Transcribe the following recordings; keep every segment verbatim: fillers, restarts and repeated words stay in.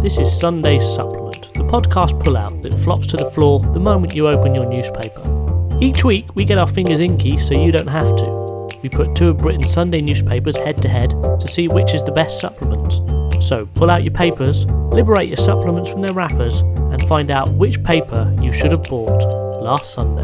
This is Sunday's Supplement, the podcast pullout that flops to the floor the moment you open your newspaper. Each week we get our fingers inky so you don't have to. We put two of Britain's Sunday newspapers head to head to see which is the best supplement. So pull out your papers, liberate your supplements from their wrappers, and find out which paper you should have bought last Sunday.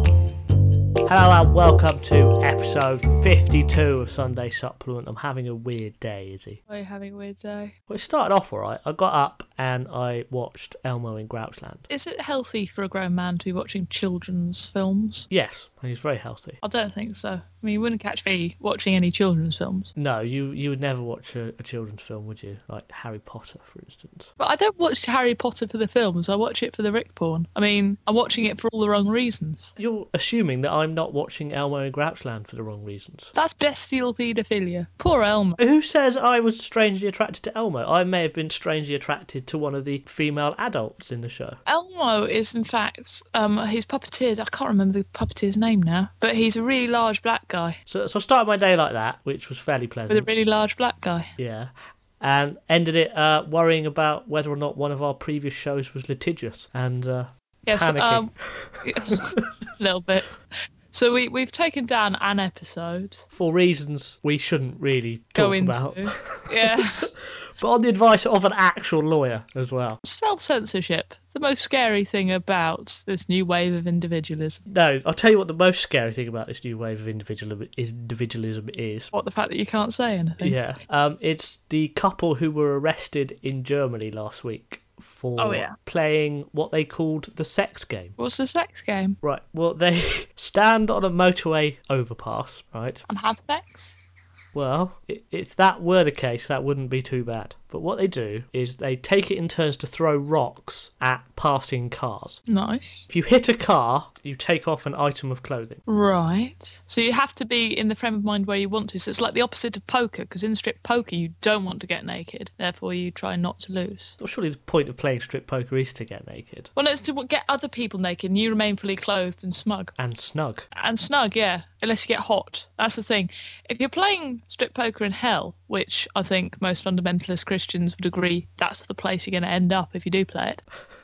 Hello and welcome to episode fifty-two of Sunday Supplement. I'm having a weird day, Izzy. Are you having a weird day? Well, it started off alright. I got up and I watched Elmo in Grouchland. Is it healthy for a grown man to be watching children's films? Yes, he's very healthy. I don't think so. I mean, you wouldn't catch me watching any children's films. No, you, you would never watch a, a children's film, would you? Like Harry Potter, for instance. But I don't watch Harry Potter for the films. I watch it for the Rick porn. I mean, I'm watching it for all the wrong reasons. You're assuming that I'm not watching Elmo in Grouchland for the wrong reasons. That's bestial paedophilia. Poor Elmo. Who says I was strangely attracted to Elmo? I may have been strangely attracted to one of the female adults in the show. Elmo is, in fact, um, he's puppeteered. I can't remember the puppeteer's name now, but he's a really large black guy. So, so I started my day like that, which was fairly pleasant. With a really large black guy. Yeah. And ended it uh, worrying about whether or not one of our previous shows was litigious and uh, yes, panicking. Um, yes, a little bit. So we, we've taken down an episode. For reasons we shouldn't really talk Go into. about. Yeah. But on the advice of an actual lawyer as well. Self-censorship. The most scary thing about this new wave of individualism. No, I'll tell you what the most scary thing about this new wave of individualism is. Individualism is. What, the fact that you can't say anything? Yeah. Um, it's the couple who were arrested in Germany last week for oh, yeah. playing what they called the sex game. What's the sex game? Right, well, they stand on a motorway overpass, right? And have sex? Well, if that were the case, that wouldn't be too bad. But what they do is they take it in turns to throw rocks at passing cars. Nice. If you hit a car, you take off an item of clothing. Right. So you have to be in the frame of mind where you want to. So it's like the opposite of poker, because in strip poker you don't want to get naked. Therefore you try not to lose. Well, surely the point of playing strip poker is to get naked. Well, no, it's to get other people naked and you remain fully clothed and smug. And snug. And snug, yeah. Unless you get hot. That's the thing. If you're playing strip poker in hell, which I think most fundamentalist Christians would agree that's the place you're going to end up if you do play it.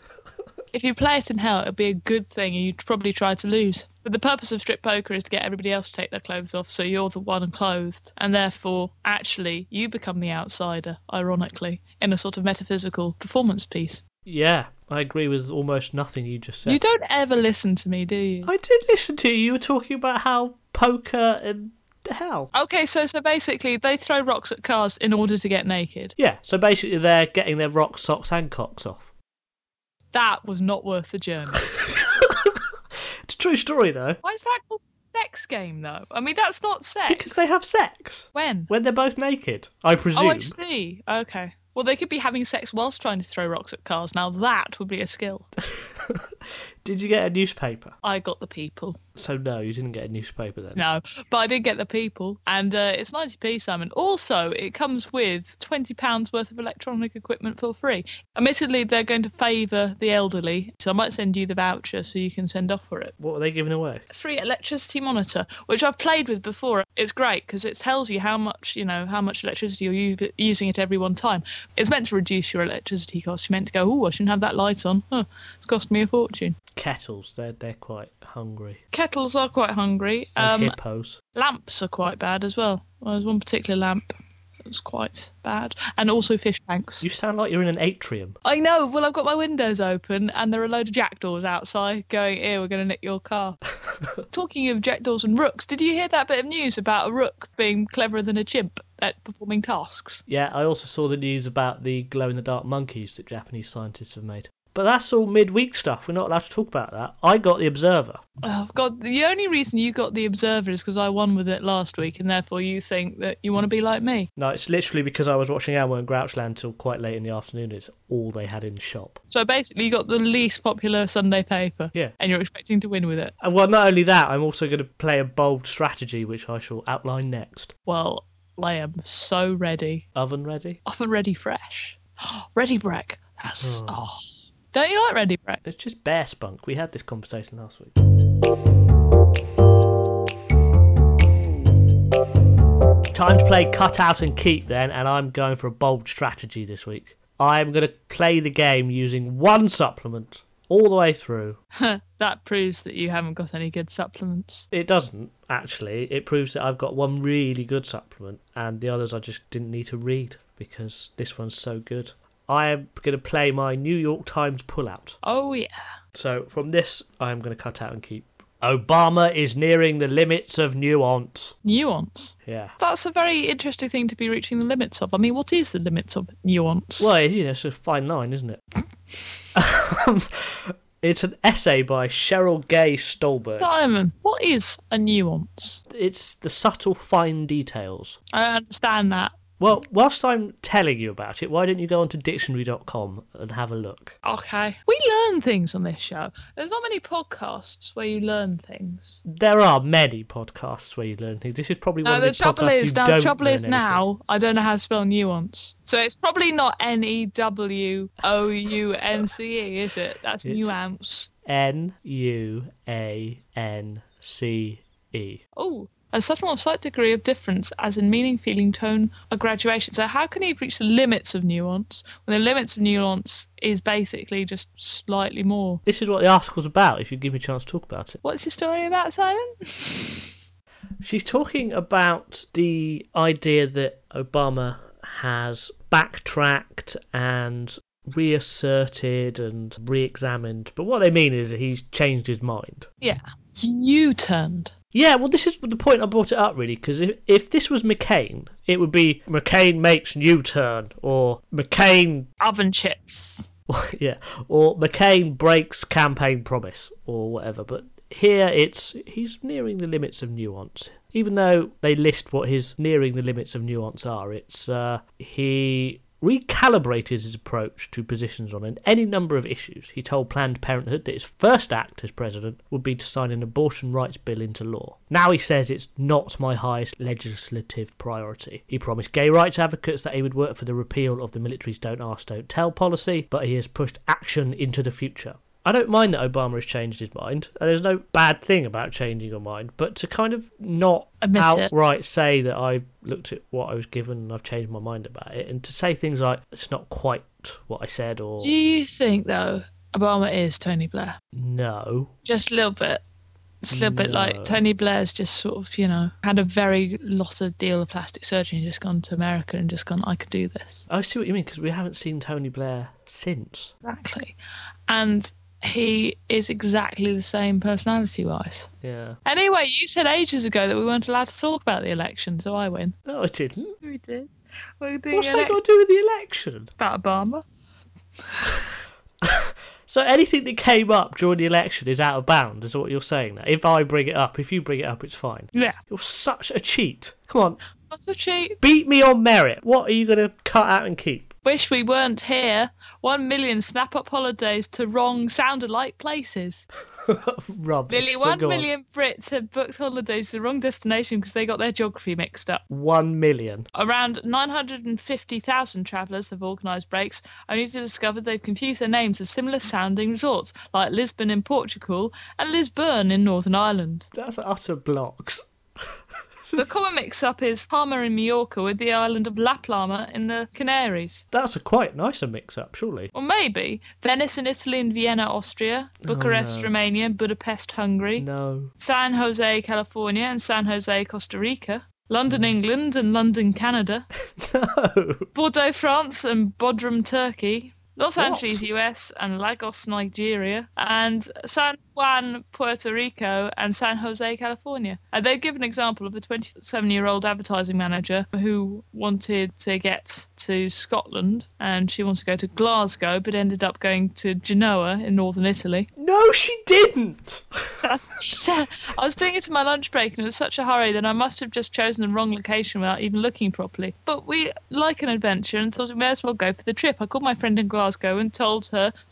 If you play it in hell, it'll be a good thing and you'd probably try to lose. But the purpose of strip poker is to get everybody else to take their clothes off, so you're the one unclothed. And therefore, actually, you become the outsider, ironically, in a sort of metaphysical performance piece. Yeah, I agree with almost nothing you just said. You don't ever listen to me, do you? I did listen to you. You were talking about how poker and hell. Okay, so so basically they throw rocks at cars in order to get naked. Yeah, so basically they're getting their rocks, socks and cocks off. That was not worth the journey. It's a true story, though. Why is that called sex game, though? I mean, that's not sex. Because they have sex. When? When they're both naked, I presume. Oh, I see. Okay. Well, they could be having sex whilst trying to throw rocks at cars. Now that would be a skill. Did you get a newspaper? I got the People. So no, you didn't get a newspaper then? No, but I did get the People. And uh, it's ninety p, Simon. Also, it comes with twenty pounds worth of electronic equipment for free. Admittedly, they're going to favour the elderly, so I might send you the voucher so you can send off for it. What are they giving away? A free electricity monitor, which I've played with before. It's great because it tells you how much, you know, how much electricity you're u- using at every one time. It's meant to reduce your electricity costs. You're meant to go, oh, I shouldn't have that light on. Huh, it's cost me a fortune. Kettles, they're, they're quite hungry. Kettles are quite hungry. And Um, hippos. lamps are quite bad as well. Well, there's one particular lamp that was quite bad. And also fish tanks. You sound like you're in an atrium. I know. Well, I've got my windows open and there are a load of jackdaws outside going, here, we're going to nick your car. Talking of jackdaws and rooks, did you hear that bit of news about a rook being cleverer than a chimp at performing tasks? Yeah, I also saw the news about the glow-in-the-dark monkeys that Japanese scientists have made. But that's all midweek stuff. We're not allowed to talk about that. I got The Observer. Oh, God, the only reason you got The Observer is because I won with it last week, and therefore you think that you want to be like me. No, it's literally because I was watching Elmo and Grouchland till quite late in the afternoon. It's all they had in the shop. So basically you got the least popular Sunday paper. Yeah. And you're expecting to win with it. And well, not only that, I'm also going to play a bold strategy, which I shall outline next. Well, I am so ready. Oven ready? Oven ready fresh. Ready Breck. That's... Oh. oh. Don't you like Ready Breck? It's just bear spunk. We had this conversation last week. Time to play cut out and keep then, and I'm going for a bold strategy this week. I'm going to play the game using one supplement all the way through. That proves that you haven't got any good supplements. It doesn't, actually. It proves that I've got one really good supplement, and the others I just didn't need to read because this one's so good. I am going to play my New York Times pullout. Oh, yeah. So from this, I am going to cut out and keep. Obama is nearing the limits of nuance. Nuance? Yeah. That's a very interesting thing to be reaching the limits of. I mean, what is the limits of nuance? Well, you know, it's a fine line, isn't it? um, it's an essay by Cheryl Gay Stolberg. Simon, what is a nuance? It's the subtle, fine details. I understand that. Well, whilst I'm telling you about it, why don't you go onto dictionary dot com and have a look? Okay. We learn things on this show. There's not many podcasts where you learn things. There are many podcasts where you learn things. This is probably one No, of the the trouble podcasts is you now. don't The trouble learn is now. I don't know how to spell nuance, so it's probably not N E W O U N C E, is it? That's It's- nuance. N U A N C E. Oh. A subtle or slight degree of difference as in meaning, feeling, tone, or graduation. So how can you reach the limits of nuance when the limits of nuance is basically just slightly more? This is what the article's about, if you give me a chance to talk about it. What's your story about, Simon? She's talking about the idea that Obama has backtracked and reasserted and re-examined, but what they mean is that he's changed his mind. Yeah. You turned. Yeah, well, this is the point I brought it up, really, because if, if this was McCain, it would be McCain makes U-turn, or McCain... Oven chips. yeah, or McCain breaks campaign promise, or whatever, but here it's he's nearing the limits of nuance. Even though they list what his nearing the limits of nuance are, it's uh, he recalibrated his approach to positions on any number of issues. He told Planned Parenthood that his first act as president would be to sign an abortion rights bill into law. Now he says it's not my highest legislative priority. He promised gay rights advocates that he would work for the repeal of the military's don't ask, don't tell policy, but he has pushed action into the future. I don't mind that Obama has changed his mind. There's no bad thing about changing your mind, but to kind of not Admit outright it. say that I've looked at what I was given and I've changed my mind about it, and to say things like, it's not quite what I said, or... Do you think, though, Obama is Tony Blair? No. Just a little bit. It's a little bit No. like Tony Blair's just sort of, you know, had a very lot of deal of plastic surgery and just gone to America and just gone, I could do this. I see what you mean, because we haven't seen Tony Blair since. Exactly. And he is exactly the same personality-wise. Yeah. Anyway, you said ages ago that we weren't allowed to talk about the election, so I win. No, I didn't. We did. We were doing What's an that ex- got to do with the election? about Obama. So anything that came up during the election is out of bounds, is what you're saying now. If I bring it up, if you bring it up, it's fine. Yeah. You're such a cheat. Come on, What's a cheat? beat me on merit. What are you going to cut out and keep? Wish we weren't here. One million snap-up holidays to wrong sound-alike places. Rubbish. Nearly but one go on. million Brits have booked holidays to the wrong destination because they got their geography mixed up. One million. Around nine hundred fifty thousand travellers have organised breaks, only to discover they've confused their names of similar-sounding resorts, like Lisbon in Portugal and Lisburn in Northern Ireland. That's utter blocks. The common mix-up is Palma in Majorca with the island of La Palma in the Canaries. That's a quite nicer mix-up, surely. Or maybe Venice in Italy and Vienna, Austria, Bucharest, no. Romania, and Budapest, Hungary, No. San Jose, California, and San Jose, Costa Rica, London, England, and London, Canada, No. Bordeaux, France, and Bodrum, Turkey, Los What? Angeles, U S, and Lagos, Nigeria, and San Juan, Puerto Rico, and San Jose, California. And they've given an example of a twenty-seven-year-old advertising manager who wanted to get to Scotland, and she wanted to go to Glasgow, but ended up going to Genoa in northern Italy. No, she didn't. She said, I was doing it in my lunch break, and it was such a hurry that I must have just chosen the wrong location without even looking properly. But we like an adventure and thought we may as well go for the trip. I called my friend in Glasgow and told her to f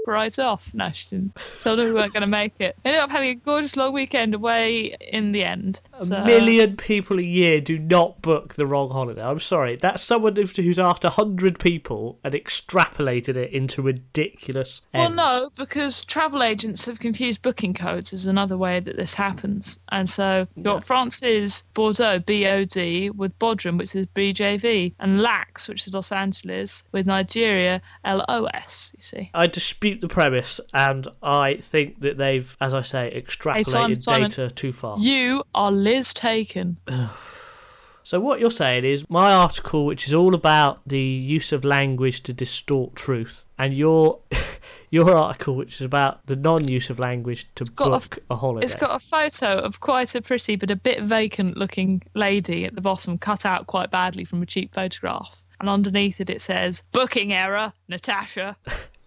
right off. No, she didn't. Told her we weren't going to make it. Ended up having a gorgeous long weekend away in the end. So. A million people a year do not book the wrong holiday. I'm sorry. That's someone who's asked one hundred people and extrapolated it into ridiculous Well, ends. no, because travel agents have confused booking codes as another way that this happens. And so you've got Yeah. France's Bordeaux, B O D, with Bodrum, which is B J V, and Lax, which is Los Angeles, with Nigeria, L O S, you see. I dispute the premise, and I think that they've, as I say, extrapolated Simon, Simon, data too far. You are Liz Taken. So what you're saying is my article, which is all about the use of language to distort truth, and your your article, which is about the non-use of language to got book a, a, a holiday. It's got a photo of quite a pretty but a bit vacant-looking lady at the bottom, cut out quite badly from a cheap photograph. And underneath it, it says, "Booking error, Natasha."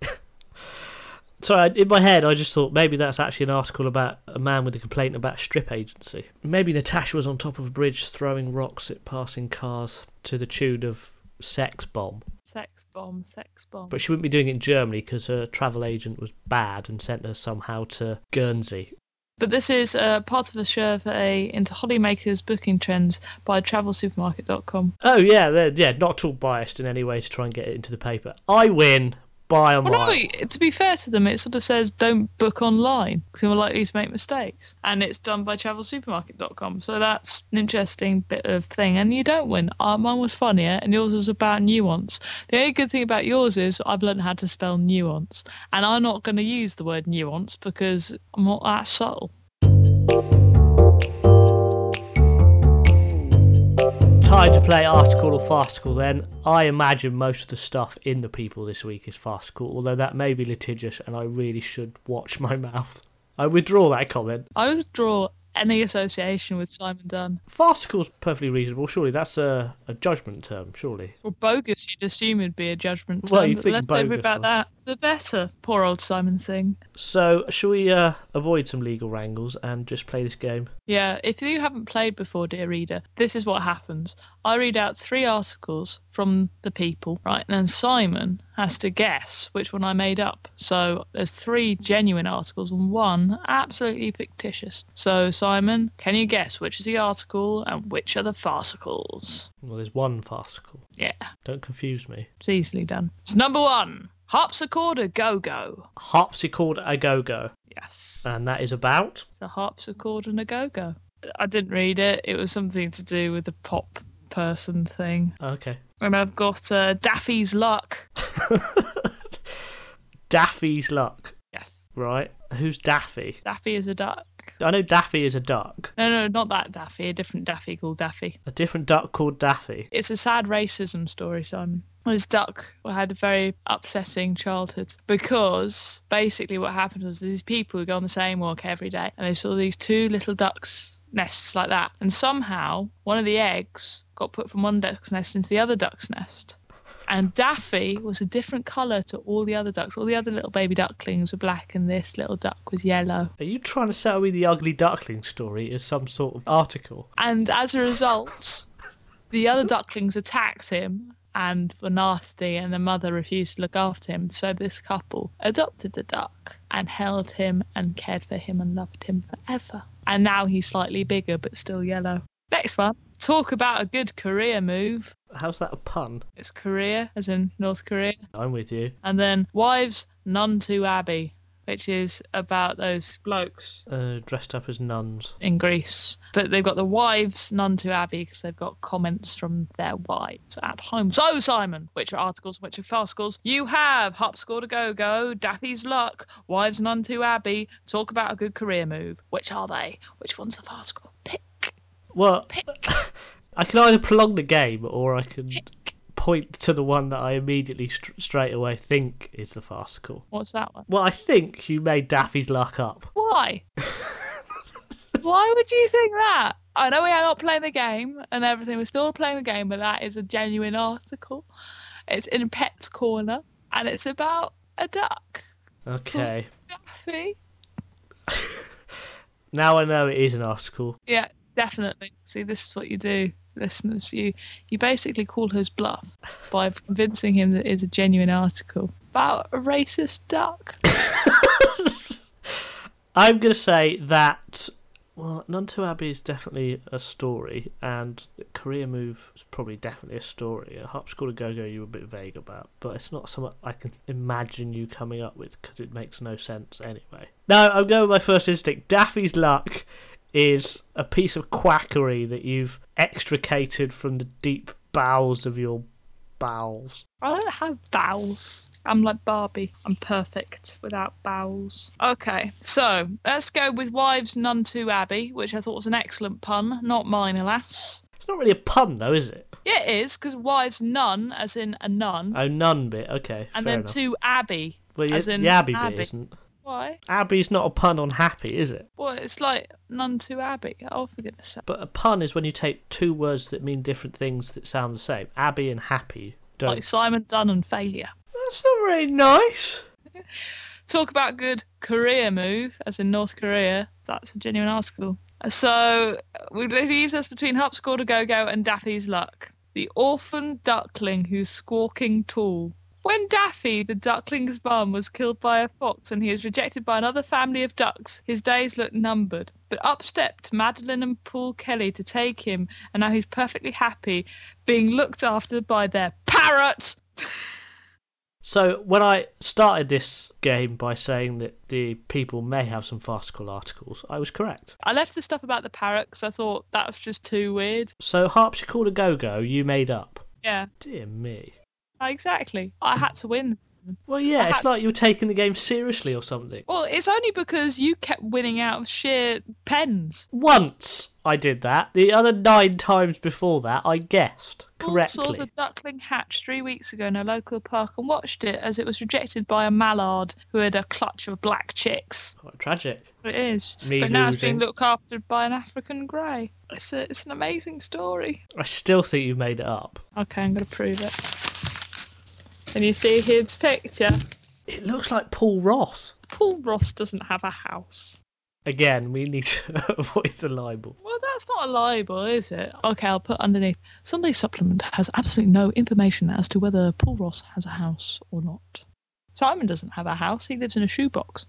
So I, in my head, I just thought maybe that's actually an article about a man with a complaint about a strip agency. Maybe Natasha was on top of a bridge throwing rocks at passing cars to the tune of Sex Bomb. Sex bomb, sex bomb. But she wouldn't be doing it in Germany because her travel agent was bad and sent her somehow to Guernsey. But this is uh, part of a survey into holidaymakers booking trends by travel supermarket dot com. Oh, yeah, they're, yeah, not at all biased in any way to try and get it into the paper. I win by a Well, mile. no, to be fair to them, it sort of says don't book online because you're more likely to make mistakes. And it's done by travel supermarket dot com. So that's an interesting bit of thing. And you don't win. Uh, mine was funnier and yours was about nuance. The only good thing about yours is I've learned how to spell nuance. And I'm not going to use the word nuance because I'm not that subtle. Time to play article or farcical then. I imagine most of the stuff in the People this week is farcical, although that may be litigious and I really should watch my mouth. I withdraw that comment. I withdraw any association with Simon Dunn. Farcical's perfectly reasonable, surely. That's a, a judgment term, surely. Or bogus, you'd assume it'd be a judgment term. Well, you but think the less said bogus about was. that, the better. Poor old Simon Singh. So, shall we uh, avoid some legal wrangles and just play this game? Yeah, if you haven't played before, dear reader, this is what happens. I read out three articles from the People, right? And then Simon has to guess which one I made up. So there's three genuine articles and one absolutely fictitious. So, Simon, can you guess which is the article and which are the farcicals? Well, there's one farcical. Yeah, Don't confuse me. it's easily done. It's number one. Harpsichord a go-go. Harpsichord a go-go. Yes. And that is about? It's a harpsichord and a go-go. I didn't read it. It was something to do with the pop person thing. Okay. And I've got uh, Daffy's Luck. Daffy's Luck. Yes. Right. Who's Daffy? Daffy is a duck. I know Daffy is a duck. No, no, not that Daffy. A different Daffy called Daffy. A different duck called Daffy. It's a sad racism story, Simon. This duck had a very upsetting childhood because basically what happened was these people would go on the same walk every day and they saw these two little ducks nests like that, and somehow one of the eggs got put from one duck's nest into the other duck's nest, and Daffy was a different colour to all the other ducks. All the other little baby ducklings were black and this little duck was yellow. Are you trying to sell me the ugly duckling story as some sort of article? And as a result, the other ducklings attacked him and were nasty, and the mother refused to look after him. So this couple adopted the duck and held him and cared for him and loved him forever. And now he's slightly bigger but still yellow. Next one. Talk about a good career move. How's that a pun? It's Korea, as in North Korea. I'm with you. And then Wives None Too Abbey, which is about those blokes Uh, dressed up as nuns. in Greece. But they've got the wives none too abbey because they've got comments from their wives at home. So, Simon, which are articles, which are farcicals? You have Harpsichord a go-go, Daffy's Luck, Wives none too abbey, Talk about a good career move. Which are they? Which one's the farcical? Pick. Well, Pick. I can either prolong the game or I can point to the one that I immediately st- straight away think is the farcical. What's that one? Well, I think you made Daffy's Luck up. Why? Why would you think that? I know we are not playing the game and everything. We're still playing the game, but that is a genuine article. It's in Pet's Corner, and it's about a duck. Okay. Daffy. Now I know it is an article. Yeah, definitely. See, this is what you do, listeners. You you basically call his bluff by convincing him that it's a genuine article. About a racist duck. I'm going to say that, well, None Too Abbey is definitely a story, and the Career Move is probably definitely a story. A Hopscotch Go-Go you were a bit vague about, but it's not something I can imagine you coming up with, because it makes no sense anyway. No, I'm going with my first instinct. Daffy's Luck is a piece of quackery that you've extricated from the deep bowels of your bowels. I don't have bowels. I'm like Barbie. I'm perfect without bowels. Okay, so let's go with Wives None Too Abbey, which I thought was an excellent pun. Not mine, alas. It's not really a pun, though, is it? Yeah, it is, because Wives None, as in a nun. Oh, nun bit, okay. And fair then enough. to Abbey, well, as in the Abbey, Abbey bit isn't. Why? Abbey's not a pun on happy, is it? Well, it's like None Too Abbey. Oh, for goodness sake. But a pun is when you take two words that mean different things that sound the same. Abbey and happy don't. Like Simon Dunn and failure. That's not very nice. Talk about good career move, as in North Korea. That's a genuine article. So, it leaves us between Hopscotch Go-Go and Daffy's Luck. The orphan duckling who's squawking tall. When Daffy, the duckling's mum, was killed by a fox when he was rejected by another family of ducks, his days looked numbered. But up stepped Madeline and Paul Kelly to take him, and now he's perfectly happy being looked after by their parrot! So, when I started this game by saying that the people may have some farcical articles, I was correct. I left the stuff about the parrot because I thought that was just too weird. So, Harpsichord Go-Go, you made up? Yeah. Dear me. Exactly. I had to win. Well, yeah, I it's had... like you were taking the game seriously or something. Well, it's only because you kept winning out of sheer pens. Once I did that. The other nine times before that, I guessed correctly. I saw the duckling hatch three weeks ago in a local park and watched it as it was rejected by a mallard who had a clutch of black chicks. Quite tragic. It is. Me but now it's losing. being looked after by an African grey. It's, a, it's an amazing story. I still think you've made it up. Okay, I'm going to prove it. Can you see his picture? It looks like Paul Ross. Paul Ross doesn't have a house. Again, we need to avoid the libel. Well, that's not a libel, is it? Okay, I'll put underneath. Sunday Supplement has absolutely no information as to whether Paul Ross has a house or not. Simon doesn't have a house. He lives in a shoebox.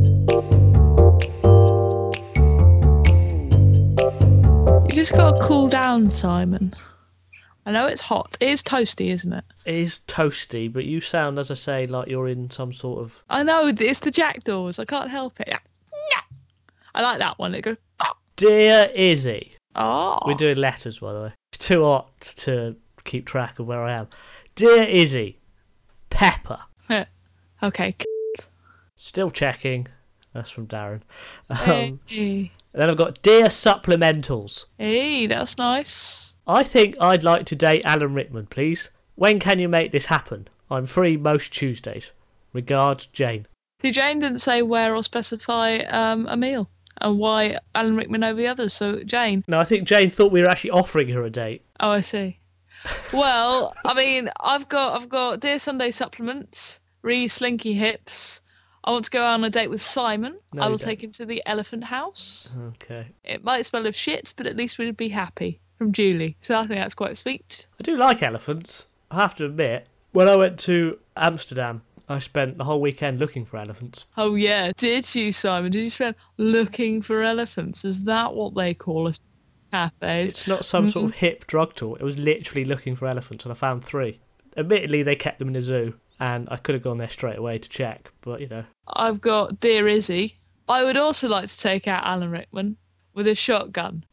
You just got to cool down, Simon. I know it's hot. It is toasty, isn't it? It is toasty, but you sound, as I say, like you're in some sort of... I know, it's the jackdaws. I can't help it. I like that one. It goes... Dear Izzy. Oh. We're doing letters, by the way. It's too hot to keep track of where I am. Dear Izzy. Pepper. Okay. Still checking. That's from Darren. Um, hey. Then I've got Dear Supplementals. Hey, that's nice. I think I'd like to date Alan Rickman, please. When can you make this happen? I'm free most Tuesdays. Regards, Jane. See, Jane didn't say where or specify um, a meal and why Alan Rickman over the others. So, Jane. No, I think Jane thought we were actually offering her a date. Oh, I see. Well, I mean, I've got I've got Dear Sunday Supplements, re Slinky Hips. I want to go on a date with Simon. No, I will you don't. take him to the Elephant House. Okay. It might smell of shit, but at least we'd be happy. From Julie. So I think that's quite sweet. I do like elephants. I have to admit, when I went to Amsterdam, I spent the whole weekend looking for elephants. Oh, yeah. Did you, Simon? Did you spend looking for elephants? Is that what they call us? Cafes? It's not some sort of hip drug tour. It was literally looking for elephants, and I found three. Admittedly, they kept them in a zoo, and I could have gone there straight away to check, but, you know. I've got Dear Izzy. I would also like to take out Alan Rickman with a shotgun.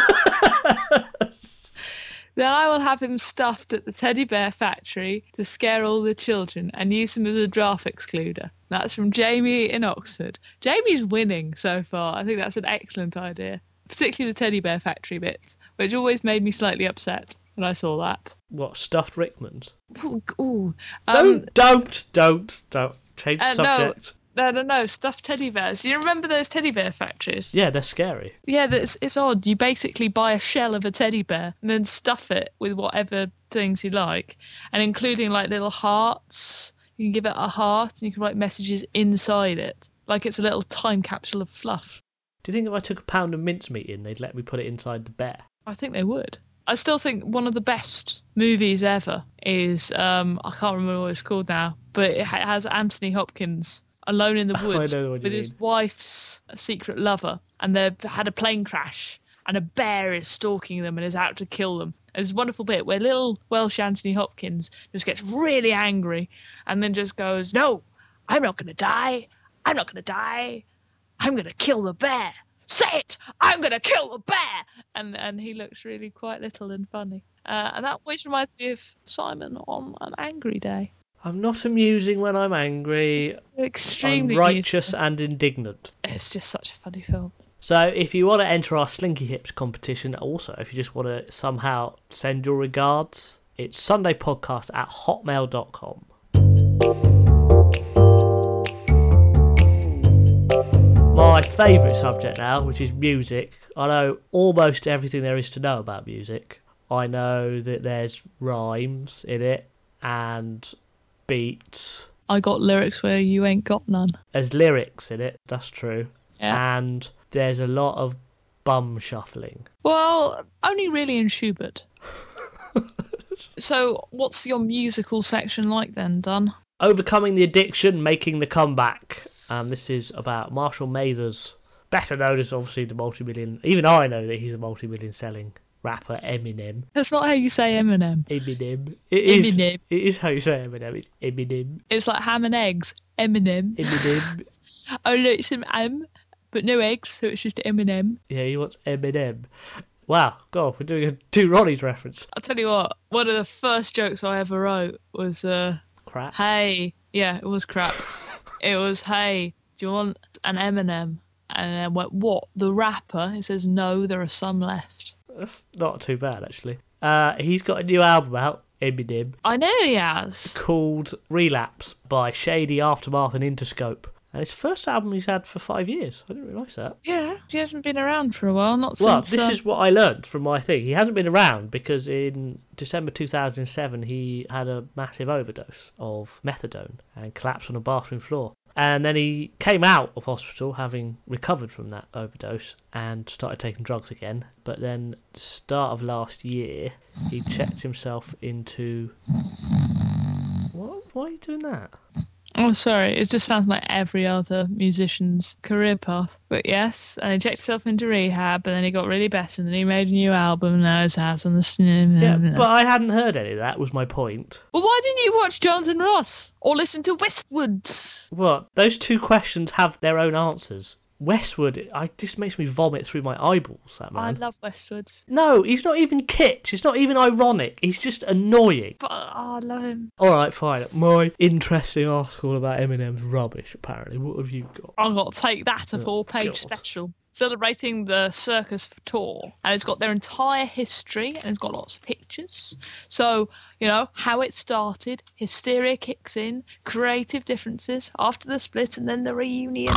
Then I will have him stuffed at the teddy bear factory to scare all the children and use him as a draft excluder. That's from Jamie in Oxford. Jamie's winning so far. I think that's an excellent idea. Particularly the teddy bear factory bits, which always made me slightly upset when I saw that. What, stuffed Rickmans? Ooh, ooh. Um, Don't, don't, don't, don't. Change the uh, subject. No, no, no, no, stuffed teddy bears. You remember those teddy bear factories? Yeah, they're scary. Yeah, it's, it's odd. You basically buy a shell of a teddy bear and then stuff it with whatever things you like, and including like little hearts. You can give it a heart and you can write messages inside it, like it's a little time capsule of fluff. Do you think if I took a pound of mincemeat in, they'd let me put it inside the bear? I think they would. I still think one of the best movies ever is, um, I can't remember what it's called now, but it ha- has Anthony Hopkins alone in the woods know what you with his mean. wife's secret lover, and they've had a plane crash, and a bear is stalking them and is out to kill them. There's a wonderful bit where little Welsh Anthony Hopkins just gets really angry and then just goes, "No, I'm not going to die. I'm not going to die. I'm going to kill the bear. Say it! I'm going to kill the bear!" And and he looks really quite little and funny. Uh, and that always reminds me of Simon on an angry day. I'm not amusing when I'm angry. Extremely I'm righteous and indignant. It's just such a funny film. So if you want to enter our Slinky Hips competition, also if you just want to somehow send your regards, it's sundaypodcast at hotmail dot com. My favourite subject now, which is music. I know almost everything there is to know about music. I know that there's rhymes in it and beats. I got lyrics where you ain't got none. There's lyrics in it, that's true. Yeah. And there's a lot of bum shuffling. Well, only really in Schubert. So what's your musical section like then, Dun? Overcoming the addiction, making the comeback. And this is about Marshall Mathers, better known as obviously the multi-million... Even I know that he's a multi-million selling rapper, Eminem. That's not how you say Eminem. Eminem. It is, Eminem. It is how you say Eminem. It's Eminem. It's like ham and eggs. Eminem. Eminem. Oh, look, it's an M, but no eggs, so it's just Eminem. Yeah, he wants Eminem. Wow, God, we're doing a Two Ronnies reference. I'll tell you what, one of the first jokes I ever wrote was, uh, Crap. hey, yeah, it was crap. It was, hey, do you want an Eminem? And I went, what, the rapper? He says, no, there are some left. That's not too bad, actually. Uh, he's got a new album out, Eminem, I know he has. called Relapse by Shady, Aftermath and Interscope. And it's the first album he's had for five years. I didn't realise that. Yeah, he hasn't been around for a while, not Well, since... this uh, is what I learnt from my thing. He hasn't been around because in December two thousand seven he had a massive overdose of methadone and collapsed on a bathroom floor. And then he came out of hospital having recovered from that overdose and started taking drugs again. But then the start of last year, he checked himself into... What? Why are you doing that? Oh, sorry. It just sounds like every other musician's career path. But yes, and he checked himself into rehab, and then he got really better, and then he made a new album, and now his house on the snow. Yeah, but I hadn't heard any of that, was my point. Well, why didn't you watch Jonathan Ross or listen to Westwoods? What? Those two questions have their own answers. Westwood, I just makes me vomit through my eyeballs, that man. I love Westwoods. No, he's not even kitsch. It's not even ironic. He's just annoying. But oh, I love him. All right, fine. My interesting article about Eminem's rubbish, apparently. What have you got? I've got to take that, a Oh, four-page God. special. Celebrating the Circus tour. And it's got their entire history, and it's got lots of pictures. So, you know, how it started, hysteria kicks in, creative differences, after the split, and then the reunion.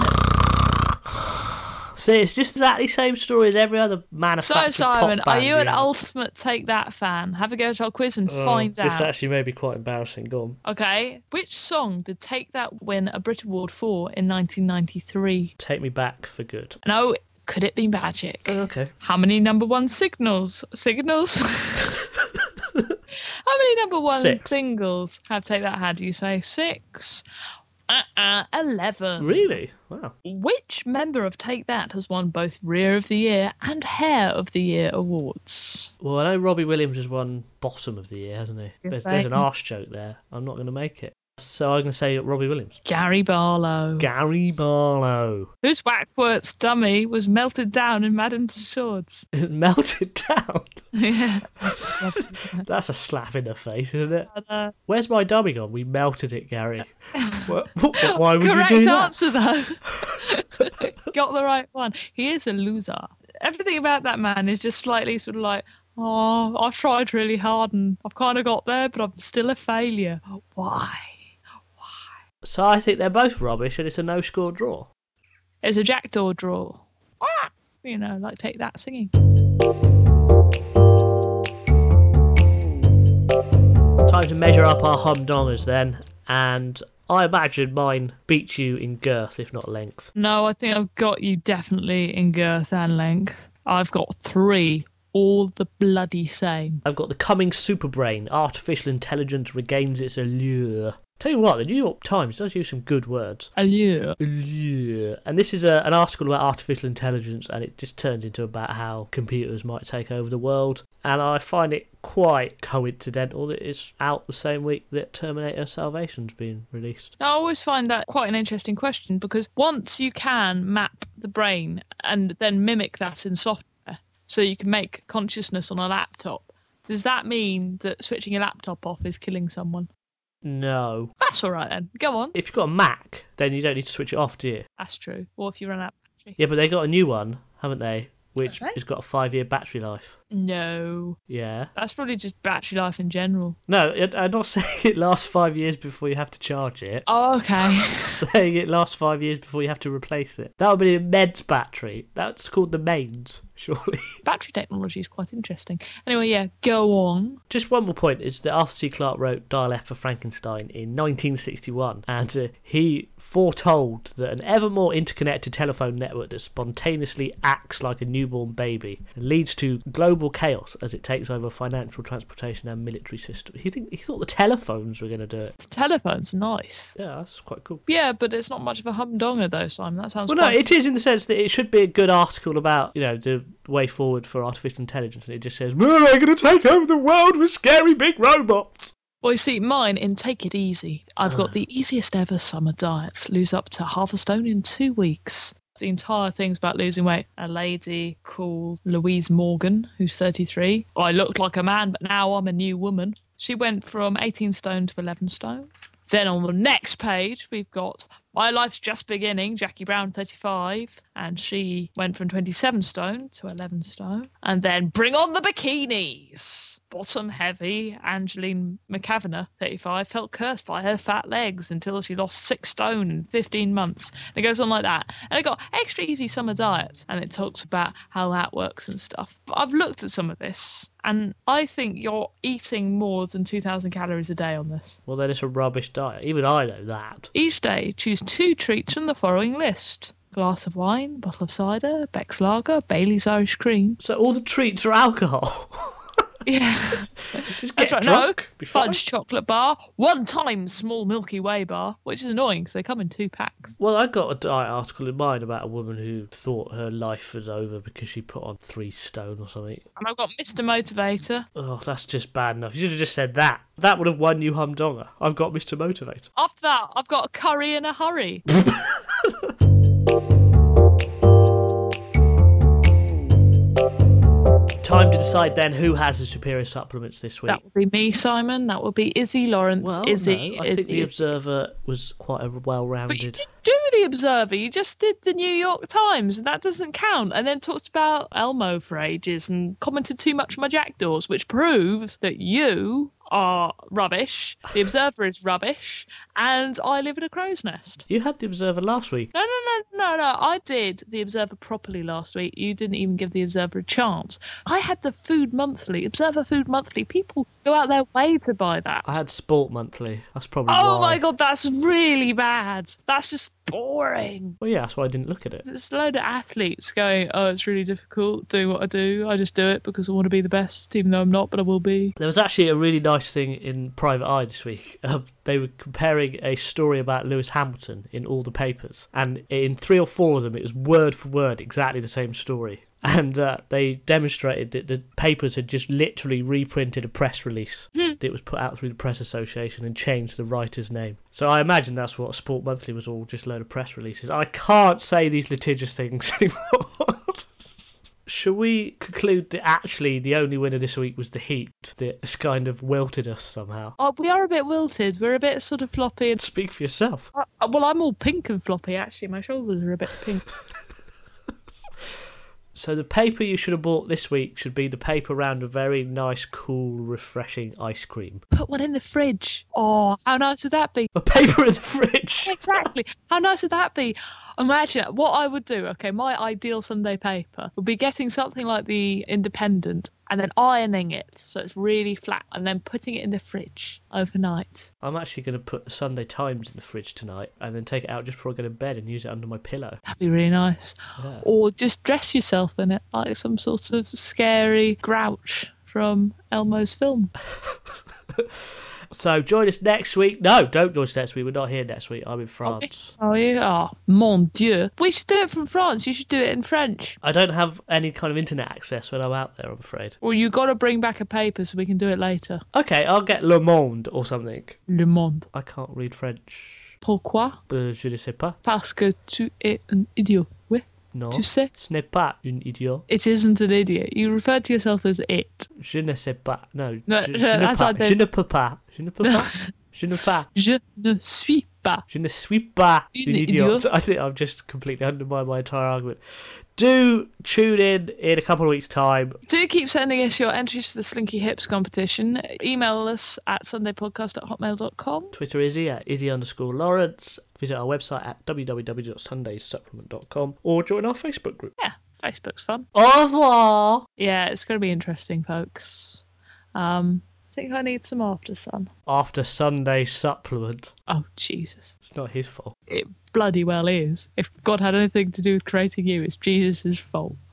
See, it's just exactly the same story as every other So, manufactured Simon, pop are band you an reunion. ultimate Take That fan? Have a go to our quiz and Oh, find this out. actually may be quite embarrassing. Go on. Okay, which song did Take That win a Brit Award for in nineteen ninety-three? Take me back for good. No, could it be Magic? Oh, okay. How many number one signals? Signals? How many number one Six. singles have Take That had? You say six? Uh-uh, eleven. Really? Wow. Which member of Take That has won both Rear of the Year and Hair of the Year awards? Well, I know Robbie Williams has won Bottom of the Year, hasn't he? There's, there's an right. arse joke there. I'm not going to make it. So I'm going to say Robbie Williams. Gary Barlow. Gary Barlow. Whose Wackworth's dummy was melted down in Madame Tussauds? Melted down. Yeah. That's a slap in the face, isn't it? But, uh, Where's my dummy gone? We melted it, Gary. what, what, why would correct you do that? answer, though. Got the right one. He is a loser. Everything about that man is just slightly sort of like, oh, I tried really hard and I've kind of got there, but I'm still a failure. Why? So I think they're both rubbish and it's a no-score draw. It's a jackdaw draw. Ah! You know, like Take That singing. Time to measure up our humdongers then, and I imagine mine beats you in girth, if not length. No, I think I've got you definitely in girth and length. I've got three, all the bloody same. I've got the coming super brain. Artificial intelligence regains its allure. Tell you what, the New York Times does use some good words. Allure. Yeah. And this is a, an article about artificial intelligence, and it just turns into about how computers might take over the world. And I find it quite coincidental that it's out the same week that Terminator Salvation's been released. I always find that quite an interesting question, because once you can map the brain and then mimic that in software, so you can make consciousness on a laptop, does that mean that switching a laptop off is killing someone? No. That's all right then. Go on. If you've got a Mac, then you don't need to switch it off, do you? That's true. Or if you run out of battery. Yeah, but they got a new one, haven't they? Which Have they? has got a five-year battery life. No. Yeah. That's probably just battery life in general. No, it- I'm not saying it lasts five years before you have to charge it. Oh, okay. I'm saying it lasts five years before you have to replace it. That would be a meds battery. That's called the mains, surely. Battery technology is quite interesting. Anyway, yeah, go on. Just one more point is that Arthur C. Clarke wrote Dial F for Frankenstein in nineteen sixty-one, and uh, he foretold that an ever more interconnected telephone network that spontaneously acts like a newborn baby and leads to global chaos as it takes over financial, transportation and military systems. He, think, he thought the telephones were going to do it. The telephone's nice. Yeah, that's quite cool. Yeah, but it's not much of a humdonger though, Simon. That sounds Well, no, quite... it is in the sense that it should be a good article about, you know, the way forward for artificial intelligence, and it just says, we're going to take over the world with scary big robots. Well, you see, mine in Take It Easy, I've got the easiest ever summer diets. Lose up to half a stone in two weeks. The entire thing's about losing weight. A lady called Louise Morgan, who's thirty-three. I looked like a man, but now I'm a new woman. She went from eighteen stone to eleven stone. Then on the next page, we've got My Life's Just Beginning, Jackie Brown, thirty-five. And she went from twenty-seven stone to eleven stone. And then Bring On the Bikinis. Bottom heavy Angeline McCavanagh, thirty-five, felt cursed by her fat legs until she lost six stone in fifteen months. And it goes on like that. And it got extra easy summer diets. And it talks about how that works and stuff. But I've looked at some of this, and I think you're eating more than two thousand calories a day on this. Well, then it's a rubbish diet. Even I know that. Each day, choose two treats from the following list. Glass of wine, bottle of cider, Beck's Lager, Bailey's Irish Cream. So all the treats are alcohol. Yeah. Just get That's right. drunk. No, Be fine. fudge chocolate bar, one time small Milky Way bar, which is annoying because they come in two packs. Well, I got a diet article in mind about a woman who thought her life was over because she put on three stone or something. And I've got Mister Motivator. Oh, that's just bad enough. You should have just said that. That would have won you humdonga. I've got Mister Motivator. After that, I've got a curry in a hurry. Time to decide then who has the superior supplements this week. That would be me, Simon. That would be Izzy Lawrence. Well, Izzy, no, I Izzy, think the Izzy. Observer was quite a But you well-rounded. didn't do the Observer. You just did the New York Times, and that doesn't count. And then talked about Elmo for ages and commented too much on my jackdaws, which proves that you are rubbish. The Observer is rubbish, and I live in a crow's nest. You had the Observer last week. No, no, no, no, no. I did the Observer properly last week. You didn't even give the Observer a chance. I had the Food Monthly, Observer Food Monthly. People go out their way to buy that. I had Sport Monthly. That's probably Oh why. my God, that's really bad. That's just boring. Well, yeah, that's why I didn't look at it. There's a load of athletes going, oh, it's really difficult doing what I do. I just do it because I want to be the best, even though I'm not, but I will be. There was actually a really nice thing in Private Eye this week. Um, they were comparing a story about Lewis Hamilton in all the papers, and in three or four of them, it was word for word exactly the same story. And uh, they demonstrated that the papers had just literally reprinted a press release that was put out through the Press Association and changed the writer's name. So I imagine that's what Sport Monthly was all, just a load of press releases. I can't say these litigious things anymore. Shall we conclude that actually the only winner this week was the Heat, that has kind of wilted us somehow? Oh, we are a bit wilted. We're a bit sort of floppy. And... Speak for yourself. Uh, well, I'm all pink and floppy, actually. My shoulders are a bit pink. So the paper you should have bought this week should be the paper around a very nice, cool, refreshing ice cream. Put one in the fridge. Oh, how nice would that be? A paper in the fridge. Exactly. How nice would that be? Imagine what I would do. Okay, my ideal Sunday paper would be getting something like the Independent and then ironing it so it's really flat and then putting it in the fridge overnight. I'm actually going to put the Sunday Times in the fridge tonight and then take it out just before I go to bed and use it under my pillow. That'd be really nice. Yeah. Or just dress yourself in it like some sort of scary grouch from Elmo's film. So join us next week. No, don't join us next week. We're not here next week. I'm in France. Oh, yeah. Oh, mon Dieu. We should do it from France. You should do it in French. I don't have any kind of internet access when I'm out there, I'm afraid. Well, you got to bring back a paper so we can do it later. Okay, I'll get Le Monde or something. Le Monde. I can't read French. Pourquoi? Euh, je ne sais pas. Parce que tu es un idiot. Oui. Non. Tu sais? Ce n'est pas un idiot. It isn't an idiot. You referred to yourself as it. Je ne sais pas. No. No, je, je, that's ne like pas. the- je ne peux pas. Je ne peux pas. Je ne pas. Je ne suis pas. Je ne suis pas Un un idiot. idiot. I think I've just completely undermined my entire argument. Do tune in in a couple of weeks' time. Do keep sending us your entries for the Slinky Hips competition. Email us at sundaypodcast at hotmail dot com. Twitter Izzy at Izzy underscore Lawrence. Visit our website at w w w dot sunday supplement dot com or join our Facebook group. Yeah, Facebook's fun. Au revoir. Yeah, it's going to be interesting, folks. Um, I think I need some After Sun. After Sunday supplement. Oh, Jesus. It's not his fault. It bloody well is. If God had anything to do with creating you, it's Jesus' fault.